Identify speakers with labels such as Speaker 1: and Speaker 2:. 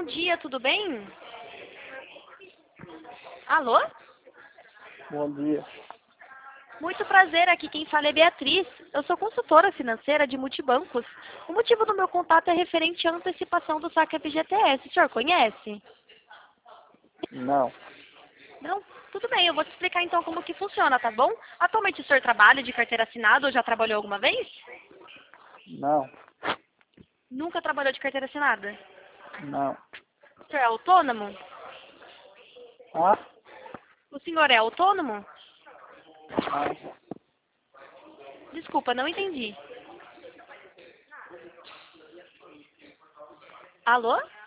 Speaker 1: bom dia, tudo bem? Alô?
Speaker 2: Bom dia.
Speaker 1: Muito prazer, aqui quem fala é Beatriz. Eu sou consultora financeira de multibancos. O motivo do meu contato é referente à antecipação do saque FGTS. O senhor conhece?
Speaker 2: Não,
Speaker 1: Não? Tudo bem, eu vou te explicar então como que funciona, tá bom? Atualmente o senhor trabalha de carteira assinada ou já trabalhou alguma vez?
Speaker 2: não,
Speaker 1: Nunca trabalhou de carteira assinada?
Speaker 2: não.
Speaker 1: O senhor é autônomo?
Speaker 2: Ah?
Speaker 1: O senhor é autônomo?
Speaker 2: Não.
Speaker 1: Desculpa, não entendi. Alô?